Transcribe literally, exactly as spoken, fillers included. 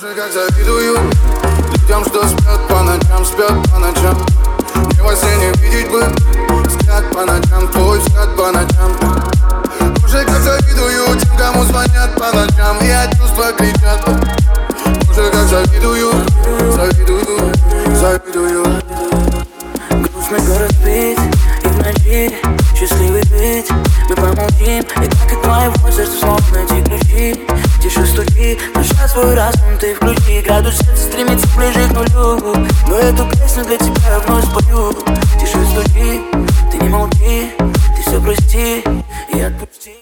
Боже, как завидую людям, что спят по ночам, спят по ночам. Мне во сне не видеть бы взгляд по ночам, твой взгляд по ночам. Боже, как завидую тем, кому звонят по ночам и от чувства кричат. Боже, как завидую, завидую, завидую. Грустный город спит, и в ночи счастливый ведь мы помолчим. И так как твоего сердца снова найти ключи. Тише стуки, душа свой разум ты включи. Градус сердца стремится ближе к нулю, но эту песню для тебя я вновь спою. Тише стуки, ты не молчи, ты все прости и отпусти.